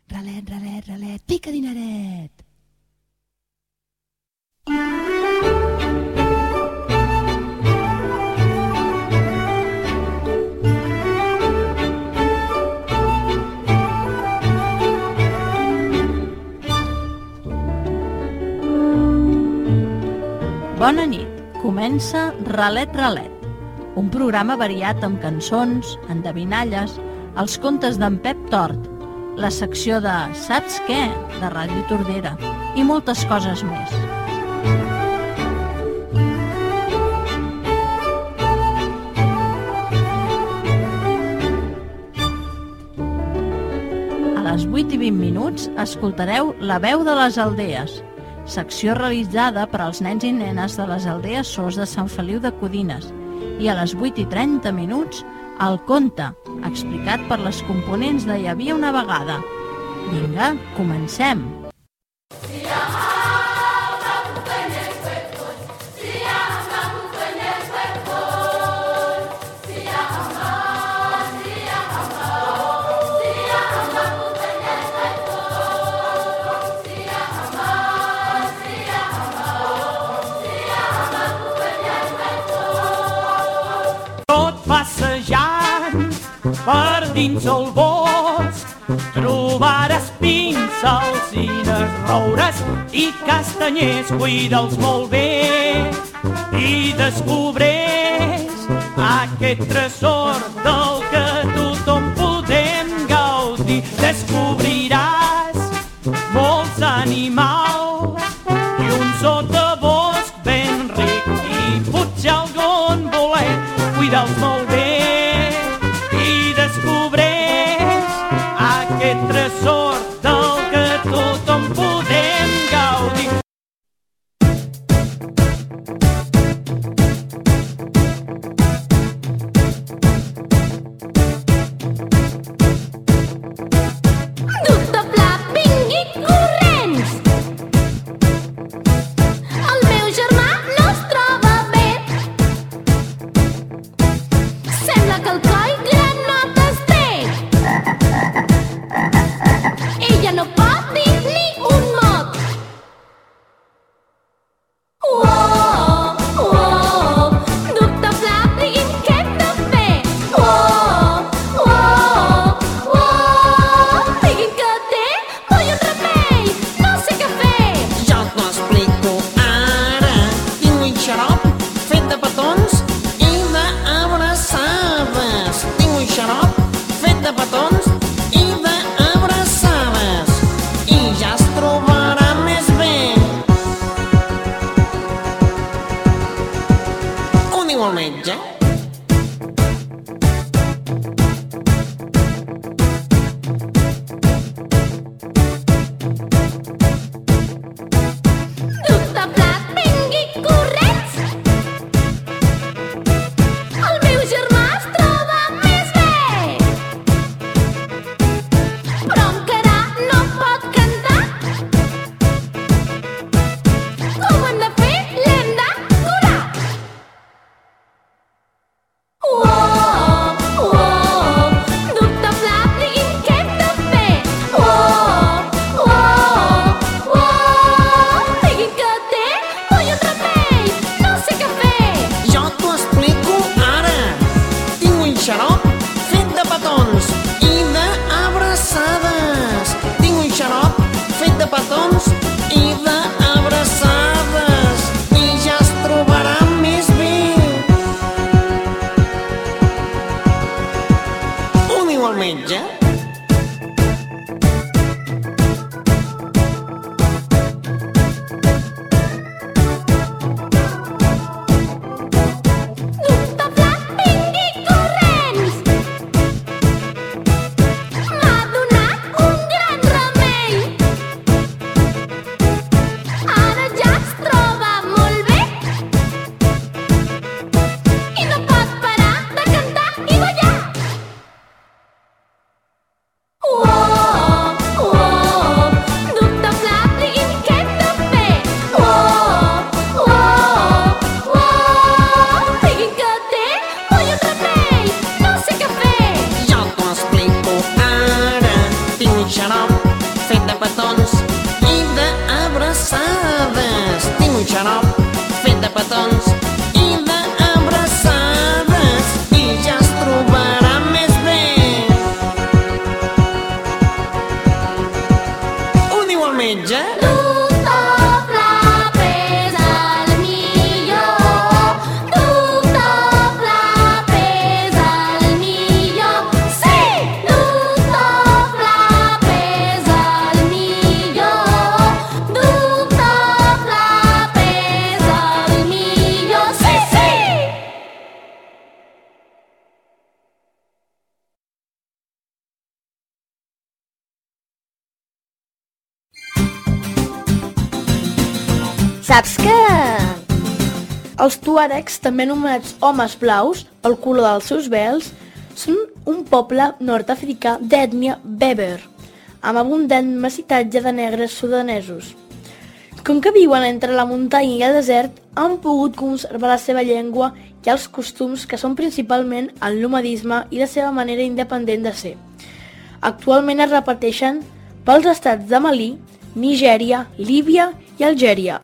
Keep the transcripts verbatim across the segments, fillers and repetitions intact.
Ralet, ralet, ralet, pica dineret! Bona nit, comença Ralet Ralet, un programa variat amb cançons, endevinalles, els contes d'en Pep Tort, la secció de Saps què? De Ràdio Tordera i moltes coses més. A les vuit i vint minuts escoltareu La veu de les aldees, secció realitzada per als nens i nenes de les aldees Sos de Sant Feliu de Codines, i a les vuit i trenta minuts el conte, explicat per les components de Hi havia una vegada. Vinga, comencem! Per dins el bosc trobaràs píncels i roures i castanyers, cuida'ls molt bé i descobreix aquest tresor del que tothom podem gaudir. Descobriràs molts animals i un sotabosc ben ric i potser algun bolet, cuida'ls molt bé. Aquest tresor del que tothom podem gaudir. Duc de pla, vingui corrents! El meu germà no es troba bé. Sembla que el coll granotes té. menja? Doctor Flap és el millor. Doctor Flap és el millor. Sí! Doctor Flap és el millor. Doctor Flap és el millor. Sí, sí! Saps que els tuaregs, també anomenats homes blaus, pel color dels seus vels, són un poble nord-africà d'ètnia Berber, amb abundant massitatge de negres sudanesos. Com que viuen entre la muntanya i el desert, han pogut conservar la seva llengua i els costums que són principalment el nomadisme i la seva manera independent de ser. Actualment es repeteixen pels estats de Malí, Nigèria, Líbia i Algèria.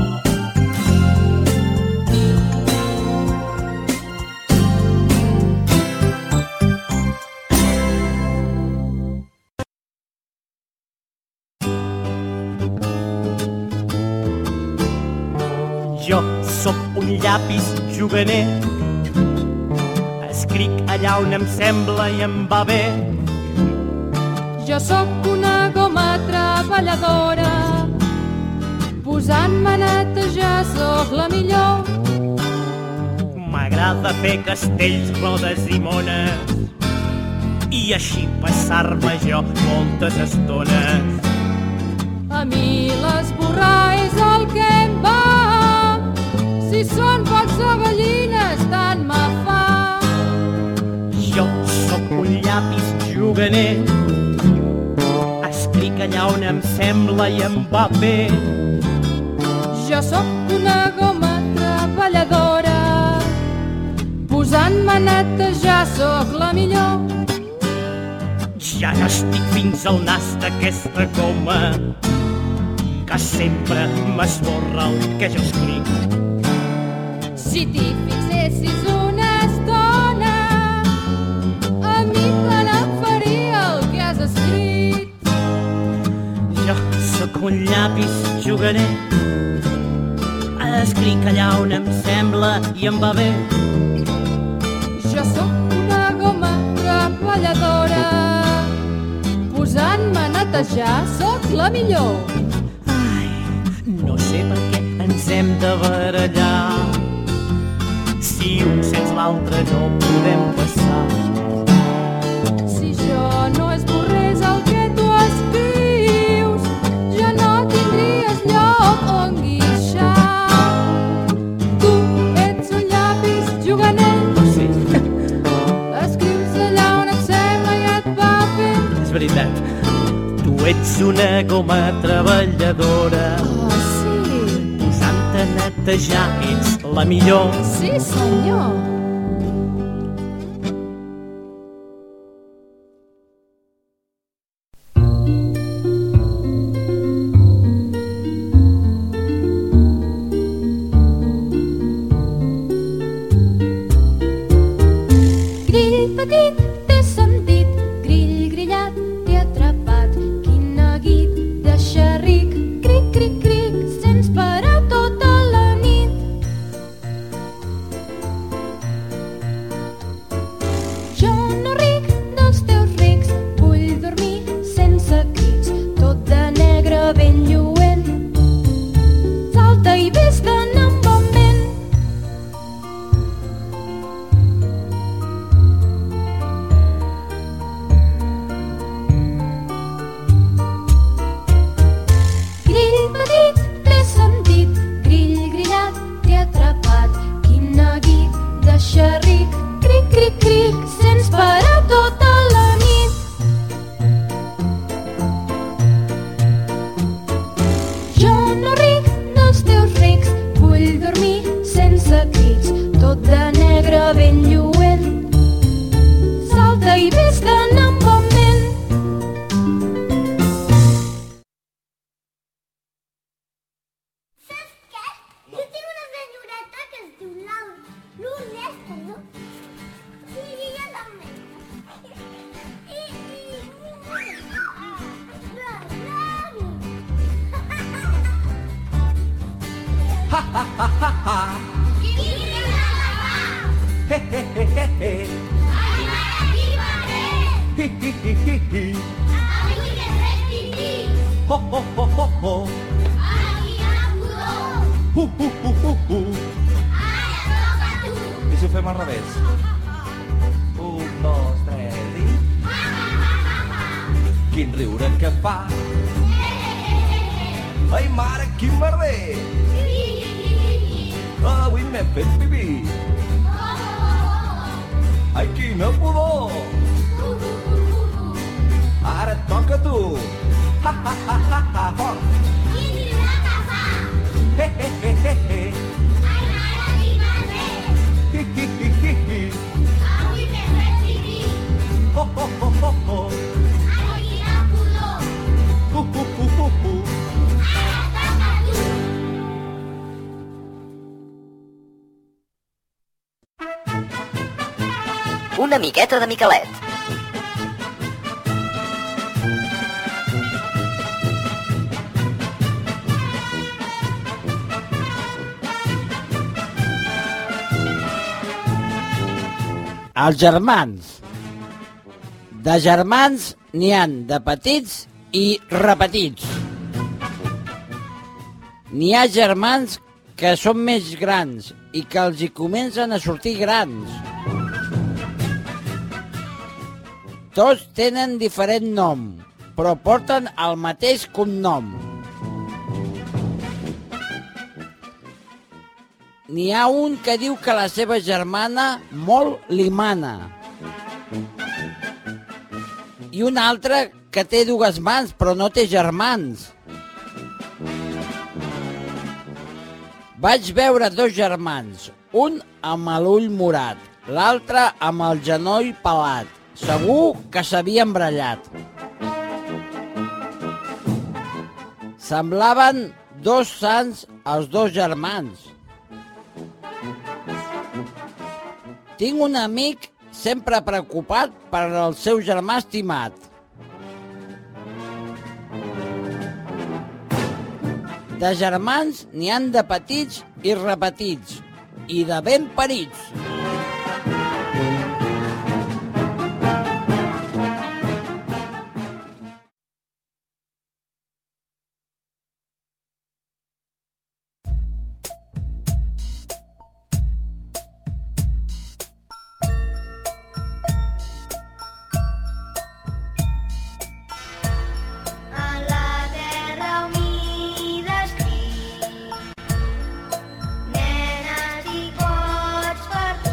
Jo sóc un llapis juganer, escric allà on em sembla i em va bé. Jo sóc una goma treballadora, posant-me a netejar sóc la millor. M'agrada fer castells, rodes i mones, i així passar-me jo moltes estones. A mi l'esborrar és el que em va, si són pocs o gallines tant me fa. Jo sóc un llapis juganer, escric allà on em sembla i em va bé. Jo sóc una goma treballadora, posant-me a netejar sóc la millor. Ja n'estic fins al nas d'aquesta goma, que sempre m'esborra el que jo escric. Si t'hi fixessis una estona, a mi te n'en faria el que has escrit. Jo sóc un llapis juganer, escric allà on em sembla i em va bé. Jo sóc una goma treballadora, posant-me a netejar sóc la millor. Ai, no sé per què ens hem de barallar, si un sense l'altre no podem passar. Si jo no esborrés el que tu escrius, ja no tindries lloc on guixar. Tu ets un llapis juganer, Sí, escrius allà on et sembla i et va bé. és veritat. Tu ets una goma treballadora, Oh, sí, posant-te a netejar ets la millor. sí senyor. Grill petit, t'he sentit, grill grillat, t'he atrapat. Quin neguit de xerric, cric, cric, cric, sents parar tota la nit. Jo no ric dels teus rics, vull dormir sense crits, tot de negre ben lluent. Salta i vés-te'n amb bon vent. Grill petit, t'he sentit, grill grillat, t'he atrapat. Quin neguit de xerric, cric, cric, cric, sents parar tota la nit. Jo no ric dels teus rics, vull dormir sense crits, tot de negre ben lluent. Salta i vés-te'n amb bon vent. Saps què? Jo tinc una senyoreta que es diu Lourdes, no? Sí, jo també. I, i... ha, ha, ha, ha. Qui agafa? He, he, he, he, he. Ai, mare, qui mare? Hi, hi, hi, hi, hi. Avui que res pipí. Ho, ho, ho, ho, ho. Ara qui ha pudor? Hu, hu, hu, hu, hu. Ara toca a tu. I si ho fem al revés? Un, dos, tres i... Quin riure que fa. Ai, mare, quin merder. Avui m'he fet pipí. Ai, quina pudor. Ara et toca a tu. Ha, ha, ha, ha, ha, fort. Qui dirà que fa? He, he, he, he, he. Ai, mare, qui merder? Hi, hi, hi, hi, hi. Avui m'he fet pipí. Ho, ho, ho, ho, ho. Ara qui ha pudor? Hu, hu, hu, hu, hu. Ara toca a tu. Una miqueta de Miquelet. Els germans. De germans n'hi han de petits i repetits. N'hi ha germans que són més grans i que els hi comencen a sortir grans. Tots tenen diferent nom, però porten el mateix cognom. N'hi ha un que diu que la seva germana molt li mana. I un altre que té dues mans però no té germans. Vaig veure dos germans, un amb l'ull morat, l'altre amb el genoll pelat. Segur que s'havien brallat. Semblaven dos sants els dos germans. Tinc un amic sempre preocupat per el seu germà estimat. De germans n'hi han de petits i repetits, i de ben parits. Nenes i gots per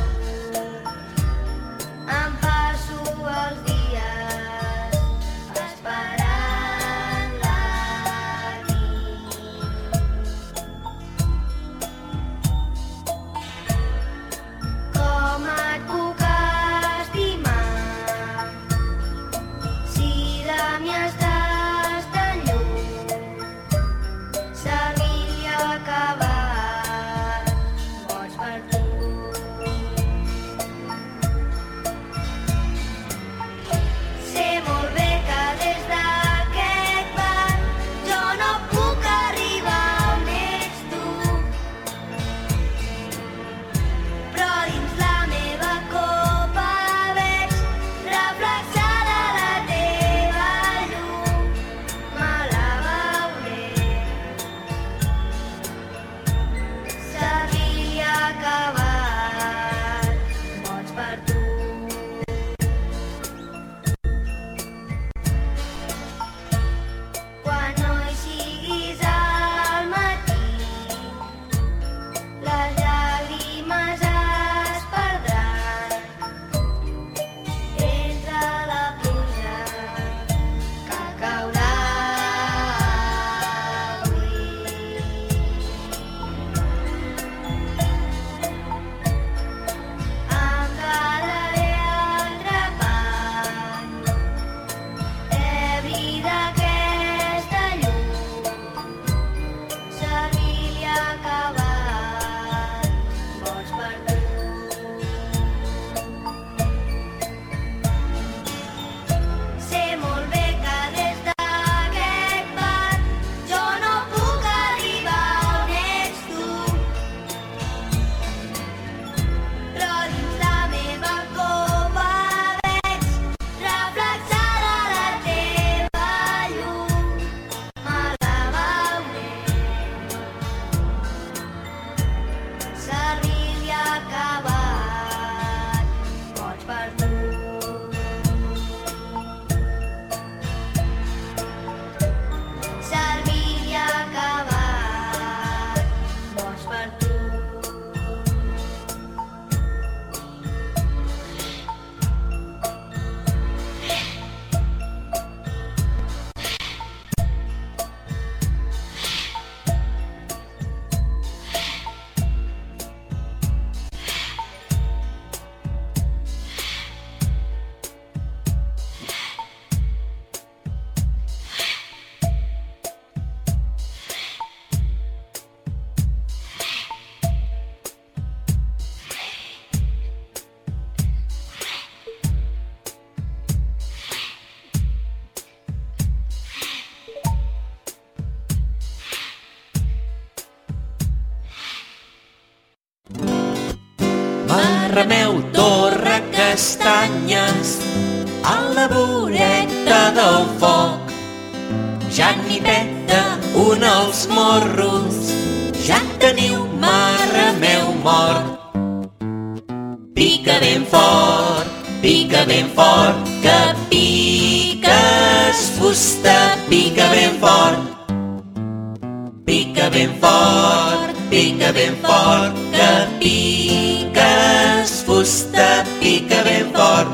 M'arremeu torra castanyes a la voreta del foc. Ja n'hi peta un als morros, ja teniu m'arremeu mort. Pica ben fort, pica ben fort, que piques fusta, pica ben fort. Pica ben fort, pica ben fort, que piques fusta, pica ben fort.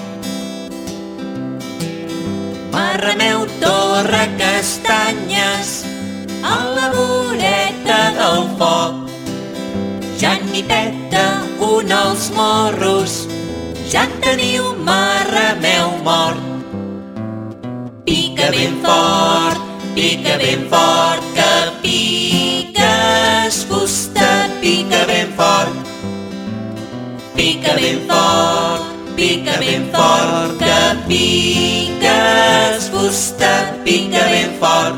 M'arremeu torra castanyes a la voreta del foc. Ja n'hi peta un als morros, ja teniu m'arremeu mort. Pica ben fort, pica ben fort, que piques fusta, pica ben fort. Pica ben fort, pica ben fort, que piques fusta, pica ben fort.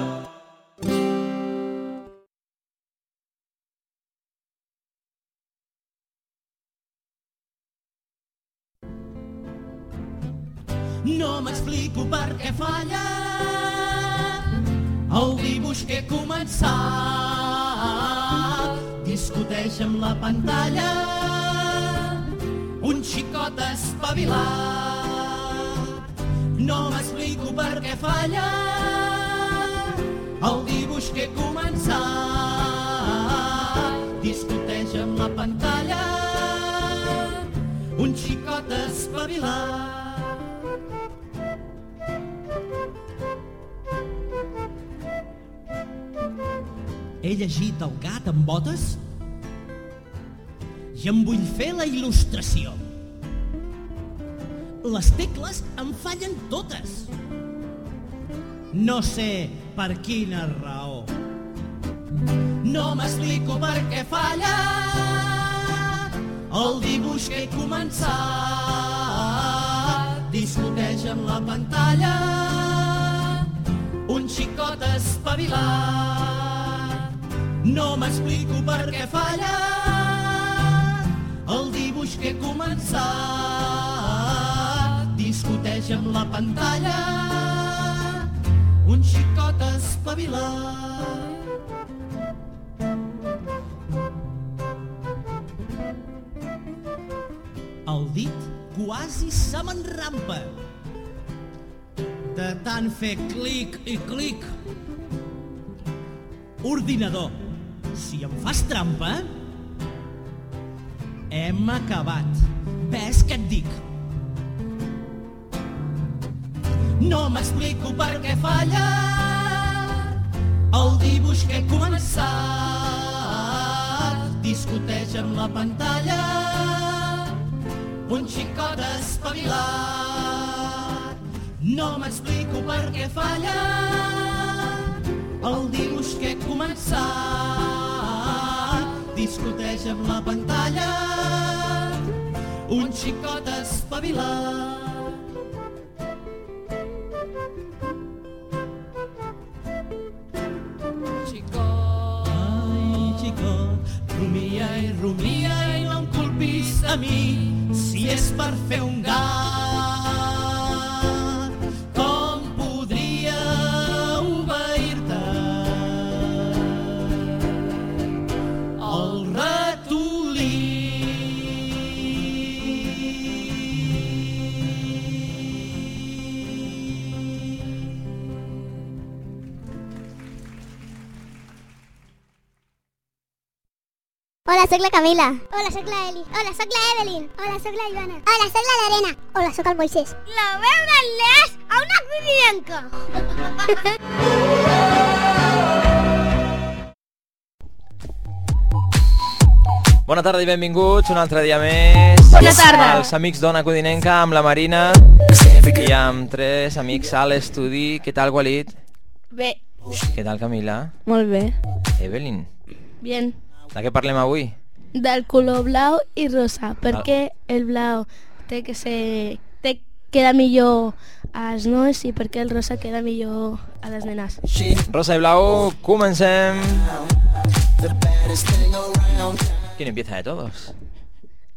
No m'explico per què falla el dibuix que he començat. Discuteix amb la pantalla un xicot espavilat. No m'explico per què falla el dibuix que he començat. Discuteix amb la pantalla un xicot espavilat. He llegit El gat amb botes i em vull fer la il·lustració. Les tecles em fallen totes. No sé per quina raó. No m'explico per què falla el dibuix que he començat. Discuteix amb la pantalla un xicot espavilat. No m'explico per què falla el dibuix que he començat. Discuteix amb la pantalla un xicot espavilat. El dit quasi se m'enrampa de tant fer clic i clic. Ordinador, si em fas trampa, hem acabat. Ves què et dic. No m'explico per què falla el dibuix que he començat. Discuteix amb la pantalla un xicot espavilat. No m'explico per què falla el dibuix que he començat. Discuteix amb la pantalla un xicot espavilat. Xicot, ai xicot, rumia i rumia i no em culpis a mi si és per fer un gat. Hola, soc la Camila. Hola, soc la Eli. Hola, soc la Evelyn. Hola, soc la Joana. Hola, soc la Lorena. Hola, soc el Moisés. La veu del Les a una curienca. Bona tarda i benvinguts un altre dia més. Bona tarda. Els amics d'Ona Codinenca, amb la Marina i amb tres amics a l'estudi. Què tal, Walid? Bé. Què tal, Camila? Molt bé. Evelyn? Bien. De què parlem avui? Del color blau i rosa, perquè el blau té que ser... Té, queda millor als nois i perquè el rosa queda millor a les nenes. Rosa i blau, comencem! ¿Quién empieza de todos?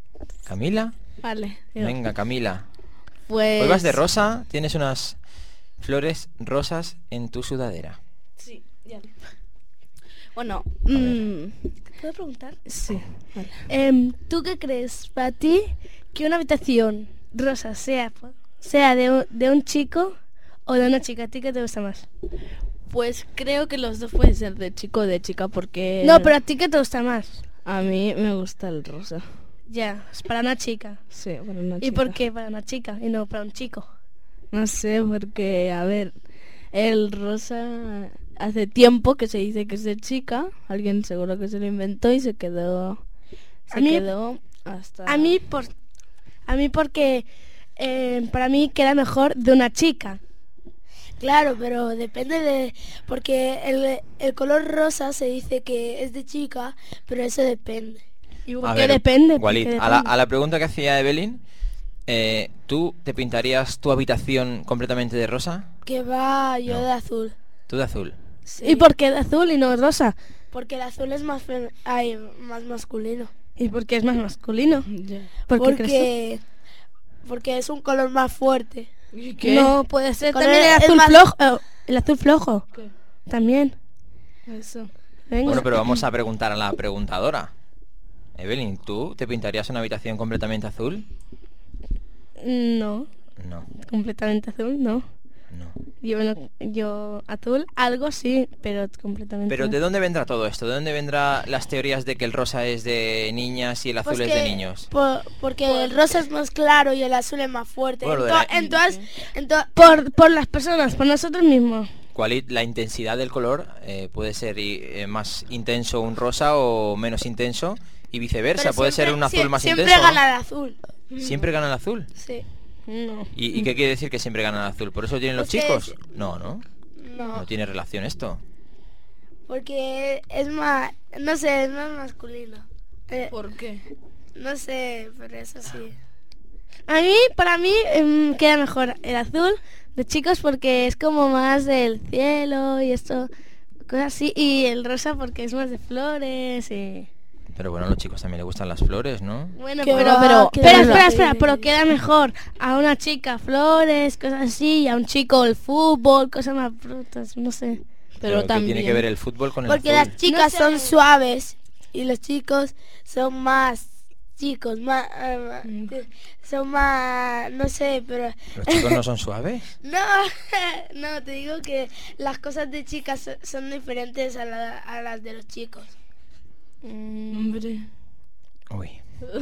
¿Camila? Vale. Digo. Venga, Camila. Pues... Hoy vas de rosa, tienes unas flores rosas en tu sudadera. Sí, ya. Bueno, mmm... ¿puedo preguntar? Sí. Vale. Eh, ¿Tú qué crees, para ti, que una habitación rosa sea, sea de, un- de un chico o de una chica? ¿A ti qué te gusta más? Pues creo que los dos pueden ser de chico o de chica porque... No, pero ¿a ti qué te gusta más? A mí me gusta el rosa. Ya, es para una chica. Sí, para una chica. ¿Y por qué para una chica y no para un chico? No sé, porque, a ver, el rosa hace tiempo que se dice que es de chica. Alguien seguro que se lo inventó y se quedó... Se A mí- quedó hasta... A mí, por, a mí porque eh, para mí queda mejor de una chica. Claro, pero depende de... Porque el, el color rosa se dice que es de chica, pero eso depende. ¿Y A por qué ver, depende? ¿Por Walid, qué a la, depende? a la pregunta que hacía Evelyn, eh, ¿tú te pintarías tu habitación completamente de rosa? Que va yo No. de azul. Tú de azul. Sí. ¿Y por qué de azul y no rosa? Porque el azul es más, fem- ay, más masculino. ¿Y por qué es más masculino? Ya. ¿Por qué crees Porque, porque es un color más fuerte. ¿Y tú? qué? No, puede ser Color- también el es azul más- flojo. eh, el azul flojo. ¿Qué? También. Eso. Venga. Bueno, pero vamos a preguntar a la preguntadora. Evelyn, ¿tú te pintarías una habitación completamente azul? No, No, completamente azul, no. no. Yo, no- yo azul, algo sí, pero completamente Pero no. ¿de dónde vendrá todo esto? ¿De dónde vendrán las teorías de que el rosa es de niñas y el azul Pues es de que- niños? por- porque el rosa es más claro y el azul es más fuerte. Bueno, en, de to- la- en todas, en to- Por, por las personas, por nosotros mismos. ¿Cuál es la intensidad del color? Eh, puede ser y- eh, más intenso un rosa o menos intenso y viceversa. pero Puede ser siempre- un azul sie- más siempre intenso. ¿no? gana el azul. ¿Siempre gana el azul? Sí. No. ¿Y, y qué quiere decir que siempre gana el azul? ¿Por eso tienen los Pues que chicos? es- No, no. No, No tiene relación esto. porque es más, no sé, es más masculino. Eh, ¿Por qué? no sé, pero es así. A mí, para mí, em, queda mejor el azul de chicos porque es como más del cielo y esto, cosas así. Y el rosa porque es más de flores y... Pero bueno, a los chicos también les gustan las flores, ¿no? Bueno, Que pero, va, pero, que espera, va. espera, espera, pero queda mejor a una chica flores, cosas así, y a un chico el fútbol, cosas más brutas, no sé. Pero ¿qué también... tiene que ver el fútbol con el Porque azul? las chicas No sé. son suaves y los chicos son más chicos, más, eh, Mm. son más, no sé, pero ¿Los chicos no son suaves? no, no, te digo que las cosas de chicas so- son diferentes a, la- a las de los chicos. Hombre. Uy.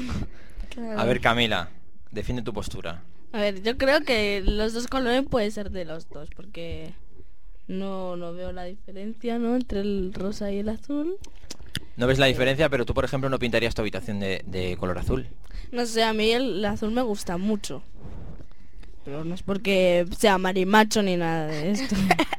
A ver, Camila, defiende tu postura. A ver, yo creo que los dos colores puede ser de los dos, porque no, no veo la diferencia, ¿no? Entre el rosa y el azul. No ves la diferencia, pero tú, por ejemplo, no pintarías tu habitación de, de color azul. No sé, a mí el, el azul me gusta mucho. Pero no es porque sea marimacho ni nada de esto.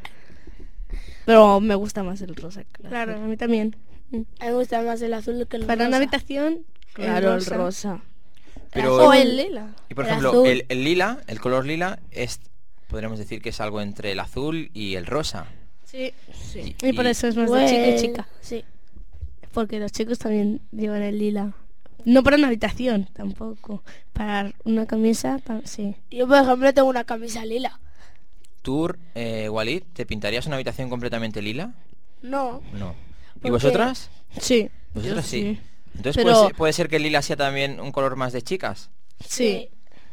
Pero me gusta más el rosa. que el Claro, a azul. mí también. A mí me gusta más el azul que el Para rosa. una habitación, Claro, el rosa. rosa. Pero O el- el lila. Y por el ejemplo, azul. el, el lila, el color lila, es, podríamos decir que es algo entre el azul y el rosa. Sí. Sí. Y por Y- eso es más de Pues, chica y chica. Sí. Porque los chicos también llevan el lila. No para una habitación, tampoco. Para una camisa, pa- sí. Yo, por ejemplo, tengo una camisa lila. ¿Tú, eh, Walid, te pintarías una habitación completamente lila? No, No. ¿Y ¿Por vosotras? Sí. Vosotras Yo sí. sí. Entonces Pero- puede, ser, puede ser que el lila sea también un color más de chicas. Sí.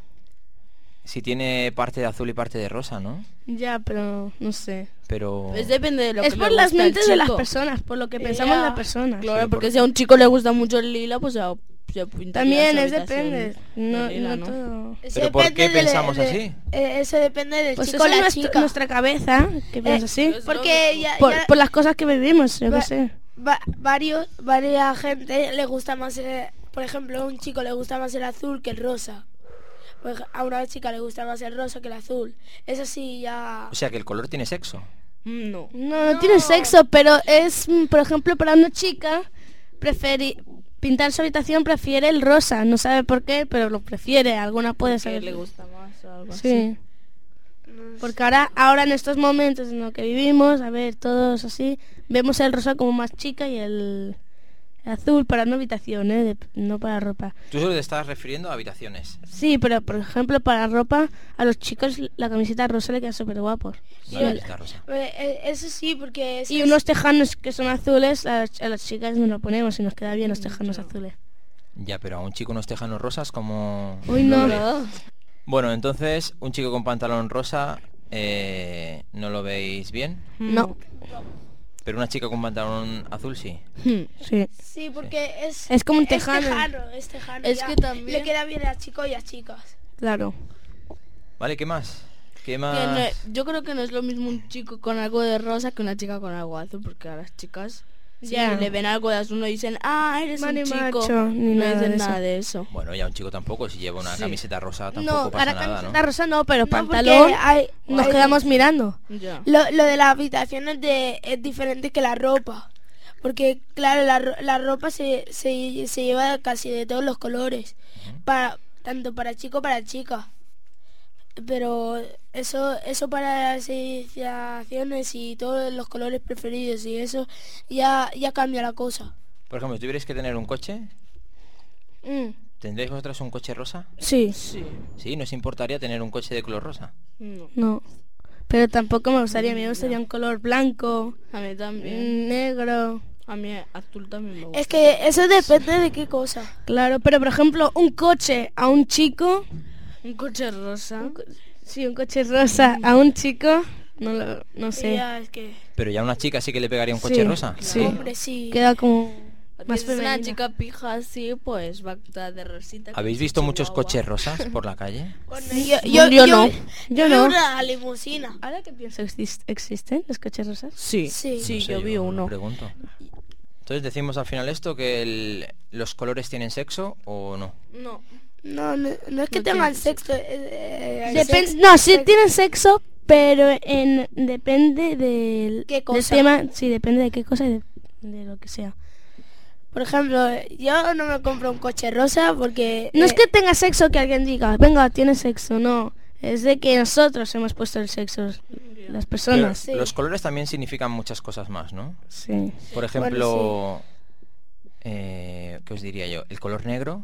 Si tiene parte de azul y parte de rosa, ¿no? Ya, pero no sé. Pero... Pues depende de lo Es que por le las gusta al mentes de las chico. personas, por lo que pensamos Ya. las personas. Claro, Sí, porque por- si a un chico le gusta mucho el lila, pues ya, ya pintaría También su es habitación depende. de No, lila, no todo. eso ¿Pero por depende qué de- pensamos de- así? eh, eso depende del Pues chico eso o es la nuestra, chica. nuestra cabeza que piensa así. es Porque lógico. ya, Por, ya- por las cosas que vivimos, yo Va- qué sé. va- varios, varias gente le gusta más, el- por ejemplo, a un chico le gusta más el azul que el rosa. Por ej- A una chica le gusta más el rosa que el azul. Eso sí, ya... O sea, que el color tiene sexo. Mm, No. No, no tiene sexo, pero es, mm, por ejemplo, para una chica, preferi pintar su habitación prefiere el rosa. No sabe por qué, pero lo prefiere. Alguna puede Que saber. le gusta más o algo así. Sí. Porque ahora, ahora en estos momentos en los que vivimos, a ver, todos así, vemos el rosa como más chica y el, azul para una habitación, ¿eh? De- no para ropa. Tú solo te estás refiriendo a habitaciones. Sí, pero por ejemplo para ropa a los chicos la camiseta rosa le queda súper guapo. La camiseta rosa. Eh, Eso sí, porque... eso Y es- unos tejanos que son azules, a, a las chicas nos lo ponemos y nos queda bien los tejanos azules. Ya, pero a un chico unos tejanos rosas como... Uy, no. Bueno, entonces, un chico con pantalón rosa, eh, ¿no lo veis bien? No. Pero una chica con pantalón azul sí. Sí. Sí, porque es... Es como un Es tejano. tejano, es tejano, Es ya. que también- Le queda bien a chicos y a chicas. Claro. Vale, ¿qué más? ¿Qué Que más? no- yo creo que no es lo mismo un chico con algo de rosa que una chica con algo azul, porque a las chicas si Ya. le ven algo de azul no dicen, ah, eres Mani un chico, macho, ni no nada dicen de eso. nada de eso. Bueno, ya un chico tampoco, si lleva una Sí. camiseta rosa No, tampoco pasa ahora nada, camiseta ¿no? rosa no, pero No, porque pantalón hay- nos hay- quedamos mirando. Ya. Lo, lo de la habitación es, de, es diferente que la ropa. Porque, claro, la, ro- la ropa se, se, se lleva casi de todos los colores. Para, tanto para chico para chica. Pero eso eso para las iniciaciones y todos los colores preferidos y eso ya, ya cambia la cosa. Por ejemplo, si tuvierais que tener un coche, Mm. ¿tendréis vosotras un coche rosa? Sí. Sí, ¿nos importaría tener un coche de color rosa? No. No. Pero tampoco me gustaría, a mí me gustaría un color blanco, A mí también. mm, negro. A mí azul también me gusta. Es que eso depende de qué cosa. Claro, pero por ejemplo, un coche a un chico, Un coche rosa. sí, un coche rosa a un chico, no lo, no sé. Ya, es que... Pero ya a una chica sí que le pegaría un coche Sí, rosa. Sí. Hombre, sí. Queda como Más más es una femenina. chica pija así, pues va a estar de rosita. con ¿Habéis su visto muchos chihuahua. coches rosas por la calle? Bueno, yo, Yo, yo, no, yo yo veo no. una limusina. Ahora que pienso, ¿exist- ¿existen los coches rosas? Sí, Sí. sí, No sé, yo vi uno. pregunto. Entonces decimos al final esto, que el- los colores tienen sexo o no. No. No, no, no es que No tengan tiene sexo. eh, eh, Depen- sex- no, sí sex- tienen sexo, pero en depende del, ¿Qué del cosa? tema, sí, depende de qué cosa y de, de lo que sea. Por ejemplo, yo no me compro un coche rosa porque... No es eh, que tenga sexo que alguien diga, venga, tiene sexo, no. Es de que nosotros hemos puesto el sexo, las personas. Pero los colores también significan muchas cosas más, ¿no? Sí. Por ejemplo, eh, ¿qué os diría yo? El color negro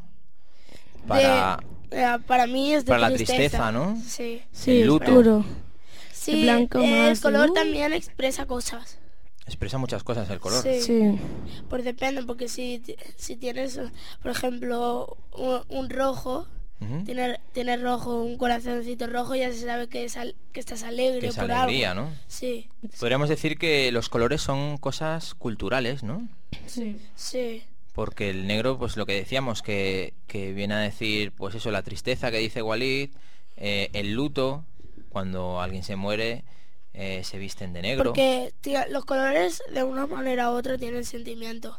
para, de- eh, para mí es de para la tristeza, ¿no? Sí. Sí, el luto. oscuro. Sí, El blanco eh, el más color de- también expresa cosas. Expresa muchas cosas el color. Sí. Sí. Pues depende, porque si, ti- si tienes, por ejemplo, un, un rojo, Ujú. tiene, tiene rojo, un corazoncito rojo, ya se sabe que, es al- que estás alegre Que es por alegría, algo. ¿no? Sí, Podríamos decir que los colores son cosas culturales, ¿no? Sí. sí. Porque el negro, pues lo que decíamos, que, que viene a decir, pues eso, la tristeza que dice Walid, eh, el luto, cuando alguien se muere, eh, se visten de negro. Porque tío, los colores de una manera u otra tienen sentimiento.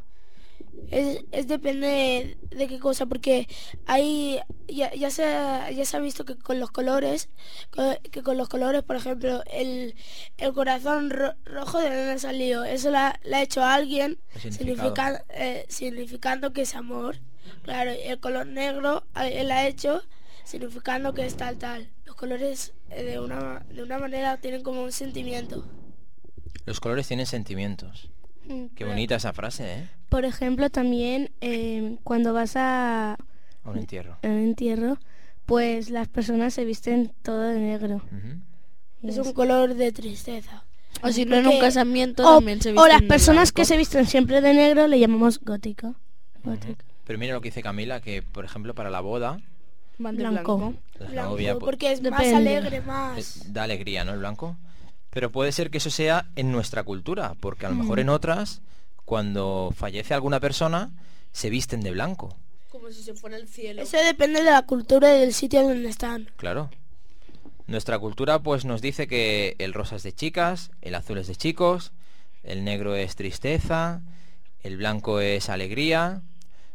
Es, es depende de, de qué cosa, porque hay ya, ya se ha- ya se ha visto que con los colores co- que con los colores, por ejemplo, el, el corazón ro- rojo de dónde ha salido, eso la, la ha hecho alguien, El significado. significa- eh, significando que es amor. Claro, y el color negro a- él ha hecho significando que es tal tal. Los colores eh, de una de una manera tienen como un sentimiento. Los colores tienen sentimientos. Qué bonita esa frase, ¿eh? Por ejemplo, también eh, cuando vas a, A un entierro. a un entierro, pues las personas se visten todo de negro. Ujú. Es un color de tristeza. O si no en un Porque- casamiento O, también se o visten las de personas que blanco. se visten siempre de negro le llamamos gótico. Gótico. Pero mira lo que dice Camila, que por ejemplo para la boda, Van de Blanco. blanco. la Blanco, novia pues, porque es más Depende. alegre, eh, más... da alegría, ¿no? El blanco. Pero puede ser que eso sea en nuestra cultura, porque a lo mejor en otras, cuando fallece alguna persona, se visten de blanco. Como si se fuera el cielo. Eso depende de la cultura y del sitio donde están. Claro. Nuestra cultura pues nos dice que el rosa es de chicas, el azul es de chicos, el negro es tristeza, el blanco es alegría,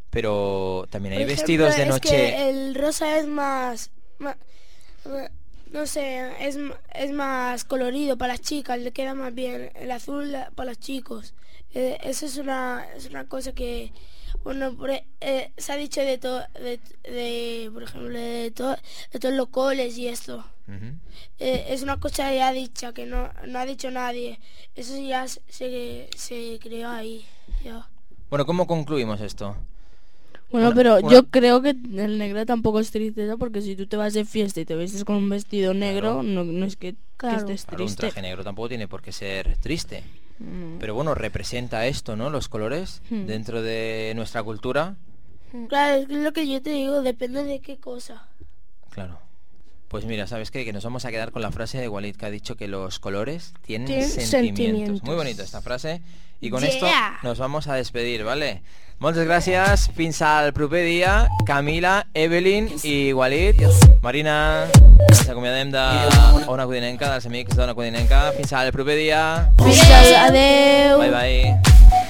pero también hay Por vestidos de ejemplo, noche. Es que el rosa es más... ma- ma- no sé, es, m- es más colorido para las chicas, le queda más bien. El azul la- para los chicos. Eh, eso es una, es una cosa que... Bueno, por e- eh, se ha dicho de todo, de, de, por ejemplo, de, to- de todos los coles y esto. Ujú. Eh, es una cosa ya dicha, que no, no ha dicho nadie. Eso ya se, se creó ahí. Ya. Bueno, ¿cómo concluimos esto? Bueno, Una- pero una- yo creo que el negro tampoco es tristeza, porque si tú te vas de fiesta y te vestes con un vestido negro, no, no es que, que Claro. estés Claro, un triste. traje negro tampoco tiene por qué ser triste. Mm. Pero bueno, representa esto, ¿no? Los colores Hmm. dentro de nuestra cultura. Claro, es lo que yo te digo, depende de qué cosa. Claro. Pues mira, ¿sabes qué? Que nos vamos a quedar con la frase de Walid, que ha dicho que los colores tienen Tienen sentimientos. sentimientos. Muy bonita esta frase. Y con Yeah. esto nos vamos a despedir, ¿vale? Moltes gràcies, fins al proper dia. Camila, Evelyn i Walid. Marina, ens acomiadem de Ona Codinenca, dels amics d'Ona Codinenca. Fins al proper dia. Fins al- adeu. Bye, bye.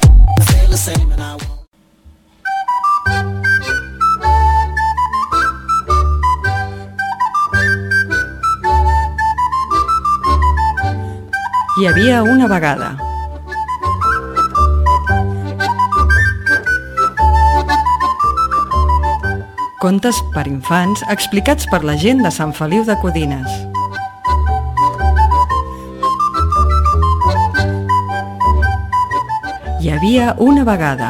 Hi havia una vegada. Contes per infants explicats per la gent de Sant Feliu de Codines. Hi havia una vegada.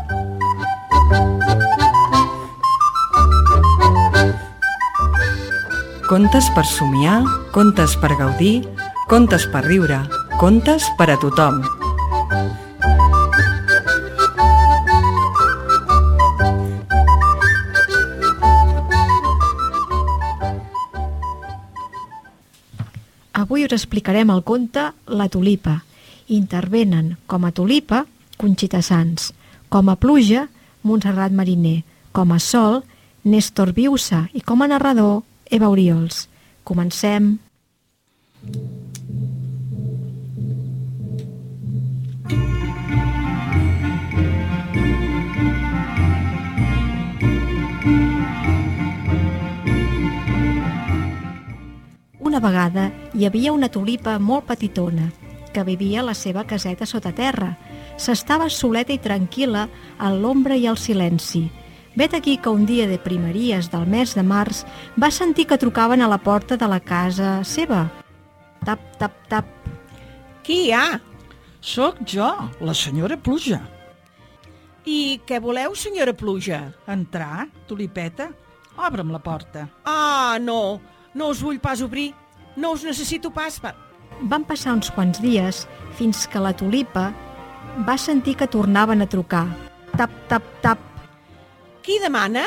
Contes per somiar, contes per gaudir, contes per riure, contes per a tothom. Avui us explicarem el conte La tulipa. Intervenen com a tulipa Conxita Sans, com a pluja Montserrat Mariner, com a sol Néstor Biusa i com a narrador Eva Oriols. Comencem. Una vegada hi havia una tulipa molt petitona que vivia a la seva caseta sota terra. S'estava soleta i tranquil·la en l'ombra i el silenci. Vet aquí que un dia de primeries del mes de març va sentir que trucaven a la porta de la casa seva. Tap, tap, tap. Qui hi ha? Soc jo, la senyora Pluja. I què voleu, senyora Pluja? Entrar, tulipeta? Obre'm la porta. Ah, no, no us vull pas obrir. No us necessito pas per... Van passar uns quants dies fins que la tulipa va sentir que tornaven a trucar. Tap, tap, tap. Qui demana?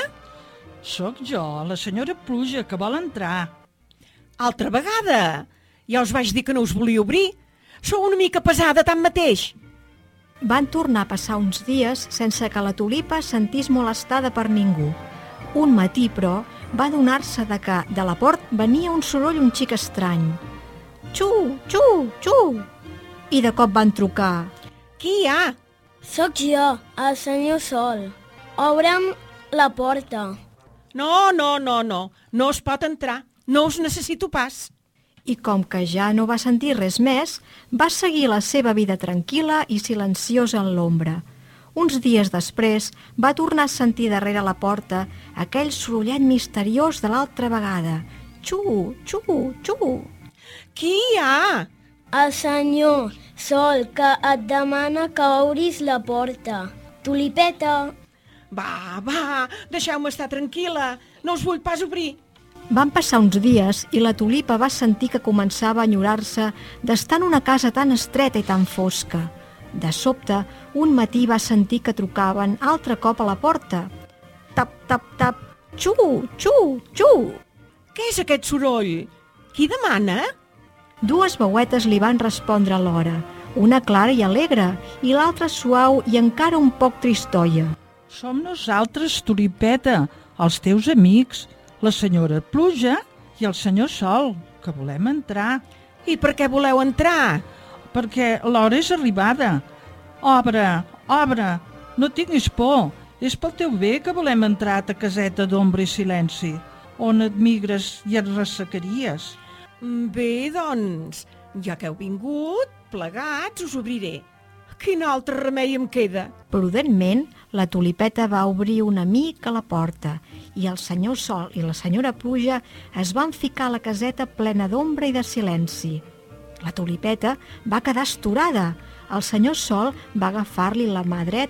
Soc jo, la senyora Pluja, que vol entrar. Altra vegada? Ja us vaig dir que no us volia obrir. Sou una mica pesada, tanmateix. Van tornar a passar uns dies sense que la tulipa es sentís molestada per ningú. Un matí, però, va adonar-se de que de la port venia un soroll un xic estrany. Xu, xu, xu! I de cop van trucar. Qui hi ha? Soc jo, el senyor Sol. Obre'm la porta. No, no, no, no. No es pot entrar. No us necessito pas. I com que ja no va sentir res més, va seguir la seva vida tranquil·la i silenciosa en l'ombra. Uns dies després va tornar a sentir darrere la porta aquell sorollet misteriós de l'altra vegada. Xu, xu, xu. Qui hi ha? El senyor Sol, que et demana que obris la porta. Tulipeta. Va, va, deixeu-me estar tranquil·la. No us vull pas obrir. Van passar uns dies i la tulipa va sentir que començava a enyorar-se d'estar en una casa tan estreta i tan fosca. De sobte, un matí va sentir que trucaven altre cop a la porta. Tap, tap, tap. Xu, xu, xu. Què és aquest soroll? Qui demana? Dues veuetes li van respondre alhora, una clara i alegre i l'altra suau i encara un poc tristoia. Som nosaltres, Tulipeta, els teus amics, la senyora Pluja i el senyor Sol, que volem entrar. I per què voleu entrar? Perquè l'hora és arribada. Obre, obre, no tinguis por. És pel teu bé que volem entrar a ta caseta d'ombra i silenci, on et migres i et ressecaries. Bé, doncs, ja que heu vingut, plegats us obriré. Quin altre remei em queda? Prudentment, la tulipeta va obrir una mica la porta i el senyor Sol i la senyora Pluja es van ficar a la caseta plena d'ombra i de silenci. La tulipeta va quedar astorada. El senyor Sol va agafar-li la mà dreta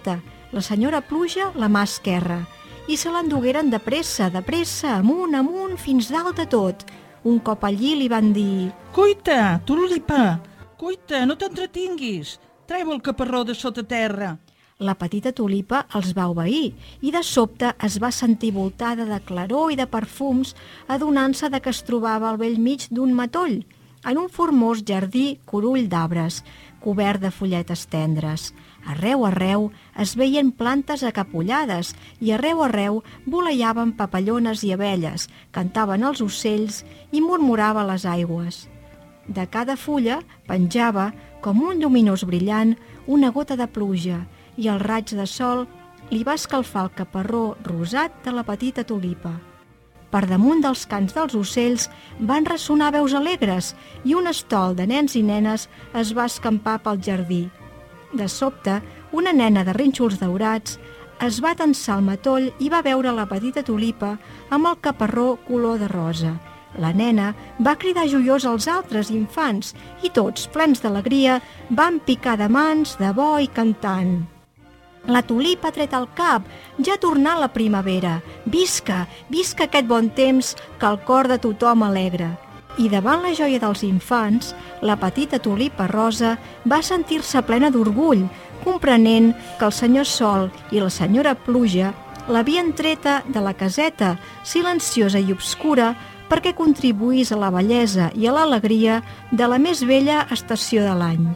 la senyora Pluja la mà esquerra, i se l'endugueren de pressa, de pressa, amunt, amunt, fins dalt de tot. Un cop allí li van dir: «Cuita, Tulipa, cuita, no t'entretinguis, treu el caparró de sota terra». La petita Tulipa els va obeir i de sobte es va sentir voltada de claror i de perfums, adonant-se de que es trobava al bell mig d'un matoll, en un formós jardí corull d'arbres, cobert de folletes tendres. Arreu, arreu es veien plantes acapullades i arreu, arreu voleiaven papallones i abelles, cantaven els ocells i murmurava les aigües. De cada fulla penjava, com un lluminós brillant, una gota de pluja, i el raig de sol li va escalfar el caparró rosat de la petita Tulipa. Per damunt dels cants dels ocells van ressonar veus alegres i un estol de nens i nenes es va escampar pel jardí. De sobte, una nena de rínxols daurats es va tensar al matoll i va veure la petita Tulipa amb el caparró color de rosa. La nena va cridar joiós als altres infants i tots, plens d'alegria, van picar de mans, de bo i cantant. La Tulipa ha tret el cap, ja ha tornat la primavera. Visca, visca aquest bon temps que el cor de tothom alegra. I davant la joia dels infants, la petita Tulipa rosa va sentir-se plena d'orgull, comprenent que el senyor Sol i la senyora Pluja l'havien treta de la caseta, silenciosa i obscura, perquè contribuís a la bellesa i a l'alegria de la més bella estació de l'any.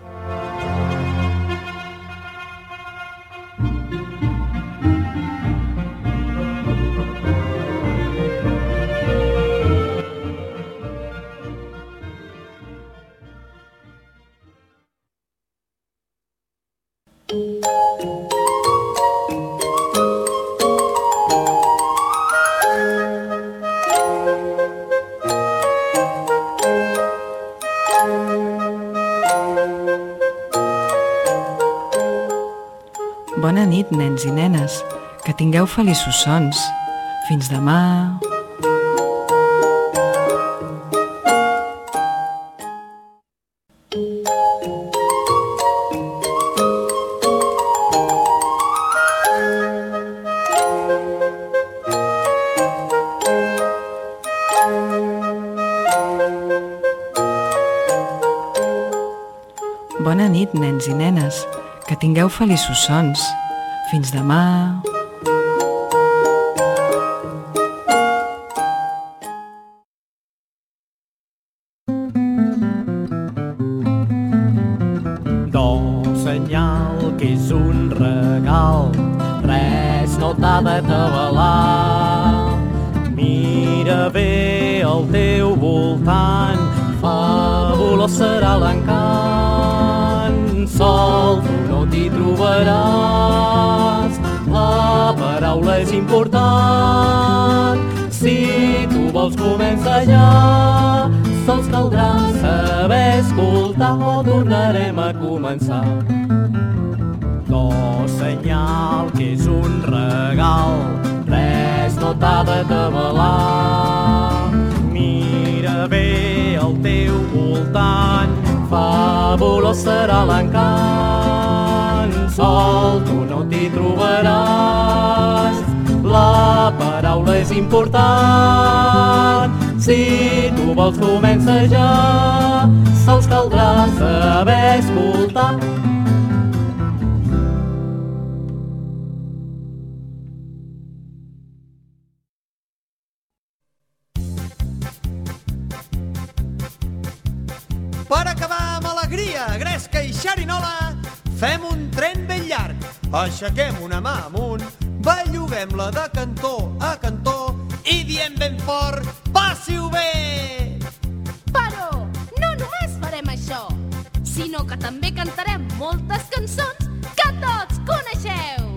Bona nit, nens i nenes. Que tingueu feliços sons. Fins demà. Bona nit, nens i nenes. Que tingueu feliços sons. Fins demà. Do senyal que és un regal, res no t'ha d'atabalar. Mira bé al teu voltant, fabulós serà l'encant. Sol, tu no t'hi trobaràs, la paraula és important. Si tu vols començar ja, sols caldrà saber escoltar o tornarem a començar. Do senyal que és un regal, res no t'ha d'atabalar. Mira bé al teu voltant, fabulós serà l'encant. Sol, tu no t'hi trobaràs, la paraula és important. Si tu vols començar ja, sols caldrà saber escoltar. Per acabar amb alegria, gresca i xerinola, fem un tren ben llarg. Aixequem una mà amunt, belluguem-la de cantó a cantó i diem ben fort, passi-ho bé! Però no només farem això, sinó que també cantarem moltes cançons que tots coneixeu.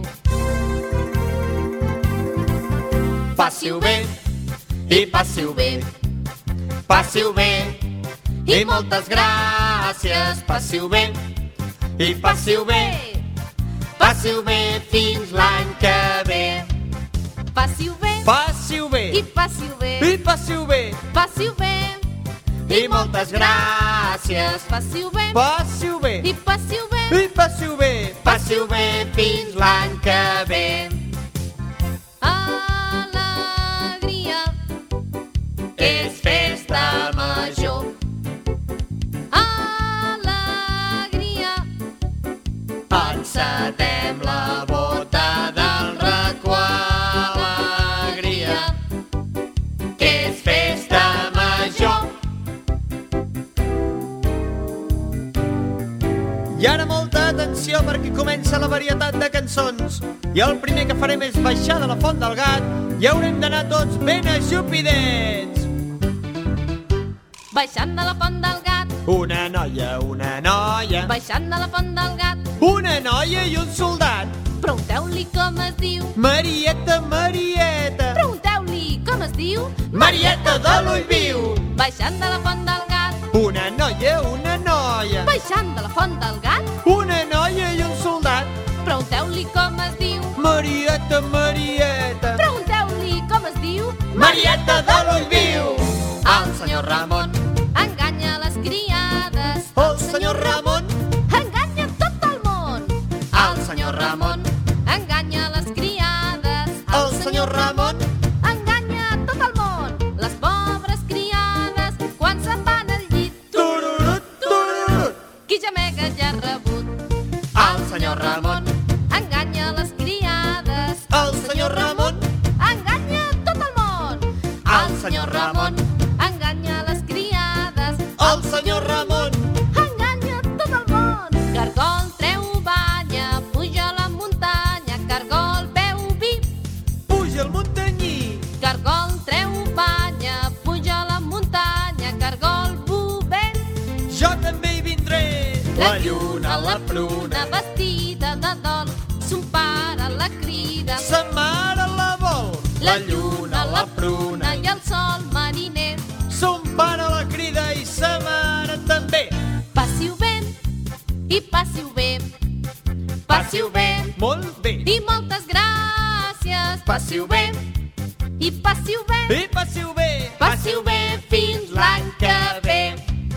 Passi-ho bé i passi-ho bé, passi-ho bé i moltes gràcies. Passi-ho bé i passi-ho bé, passi-ho bé fins l'any que ve. Passi-ho bé, passi-ho bé i passi-ho bé, i passi-ho bé, passi-ho bé i moltes gràcies. Passi-ho bé, passi-ho bé i passi-ho bé, i passi-ho bé, passi-ho passi-ho bé fins l'any que ve. Alegria És festa major. Alegria Encetem la bota del racó. Alegria és festa major. I ara molta atenció perquè comença la varietat de cançons. I el primer que farem és baixar de la Font del Gat i haurem d'anar tots ben ajupidets. baixant de la Font del Gat. Una noia, una noia, Baixant de la Font del Gat. una noia i un soldat. Pregunteu-li com es diu. Marieta, Marieta, Pregunteu-li com es diu. Marieta de l'ull viu. Baixant de la Font del Gat. Una noia, una noia, Baixant de la Font del Gat. una noia i un soldat. Pregunteu-li com es diu. Marieta, Marieta, Pregunteu-li com es diu. Marieta de l'ull viu. El senyor Ramon enganya les criades. El senyor Ramon enganya tot el món. El senyor Ramon enganya les criades. El senyor Ramon enganya tot el món. Les pobres criades quan se'n van al llit. Tururut, tururut. Qui gemega ja ha rebut. El senyor Ramon enganya les criades. El senyor Ramon enganya tot el món. El senyor Ramon enganya les criades. El senyor Ramon enganya tot el món. Cargol treu banya, puja a la muntanya. Cargol beu vi. puja al muntanyí. Cargol treu banya, puja a la muntanya. Cargol buvent. Jo també hi vindré. La lluna, la pruna, vestida de dol. Son pare la crida. Sa mare la vol. La lluna, la pruna i el sol mariner. Son pare la crida i sa mare també. Passi-ho bé i passi-ho bé. Passi-ho bé Molt bé. i moltes gràcies. Passi-ho bé I passi-ho bé. i passi-ho bé. Passi-ho bé fins l'any que ve.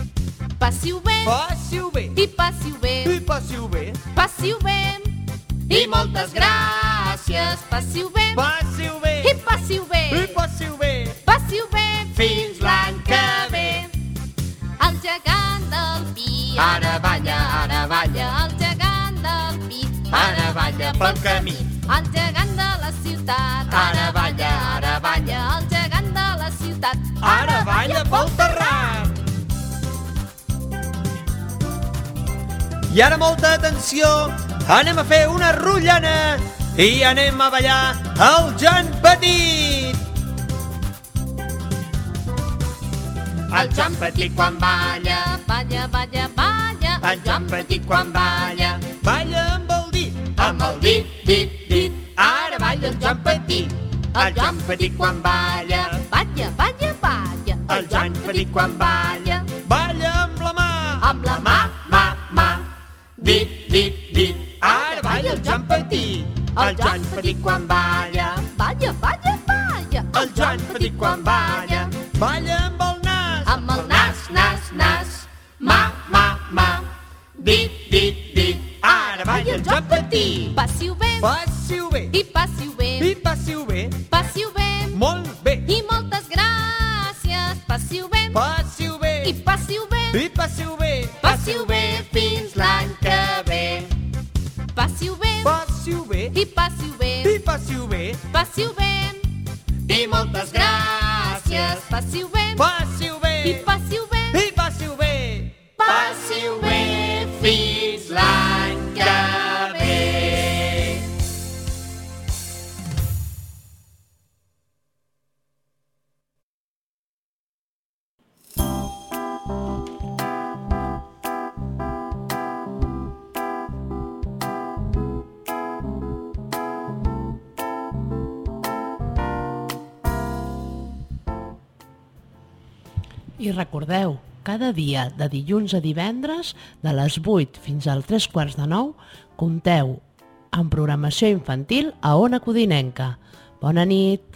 Passi-ho bé Passi-ho bé i passi-ho bé. i passi-ho bé. Passi-ho bé i moltes gràcies. Passi-ho bé Passi-ho bé i passi-ho bé. i passi-ho bé. Passi-ho bé Fins l'any que ve. El gegant del Pi Ara balla, ara balla, el gegant del Pi ara balla pel camí. el gegant de la ciutat Ara balla, ara balla, el gegant de la ciutat ara balla pel terrat. I ara molta atenció, anem a fer una rotllana i anem a ballar el Jan Petit. El Jan Petit quan balla, balla, balla, balla. el Jan Petit quan balla, balla amb el dit, amb el dit, dit, dit. Ara balla el Jan Petit. El Jan Petit quan balla, Balla, balla, balla. el Jan Petit quan balla, balla amb la mà, Amb la mà, mà, mà. Dit, dit, dit. Ara balla el Jan Petit. El Jan Petit quan balla, Balla, balla, balla. el Jan Petit quan balla, balla amb el nas, Amb el nas, nas, nas. mà, mà, mà. Dit, dit, dit. Ara balla el Jan Petit. Passi-ho bé Passi-ho bé i passi-ho bé. i passi-ho bé. Passi-ho bé Molt bé. i moltes gràcies. Passi-ho bé Passi-ho bé i passi-ho bé. i passi-ho bé. Passi-ho bé fins l'any que ve. Passi-ho bé Passi-ho bé i passi-ho bé. i passi-ho bé. Passi-ho bé I moltes gràcies. Passi-ho bé Passi-ho bé i passi-ho bé. i passi-ho bé. Passi-ho bé fins l'any que ve. I recordeu, cada dia de dilluns a divendres, de les vuit fins al tres quarts de nou, compteu amb programació infantil a Ona Codinenca. Bona nit!